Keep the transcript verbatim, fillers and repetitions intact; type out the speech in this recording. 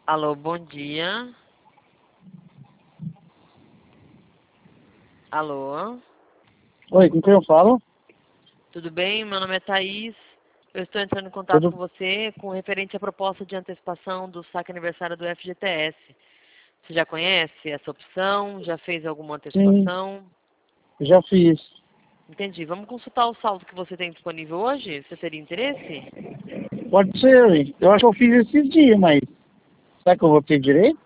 Alô, bom dia. Alô, Oi, com quem eu falo? tudo bem? Meu nome é Thaís. Eu estou entrando em contato Tudo... com você com referente à proposta de antecipação do saque aniversário do F G T S. Você já conhece essa opção? Já fez alguma Sim, antecipação? já fiz. Entendi. Vamos consultar o saldo que você tem disponível hoje? Você teria interesse? Pode ser, eu acho que eu fiz esses dias, mas será que eu vou ter direito?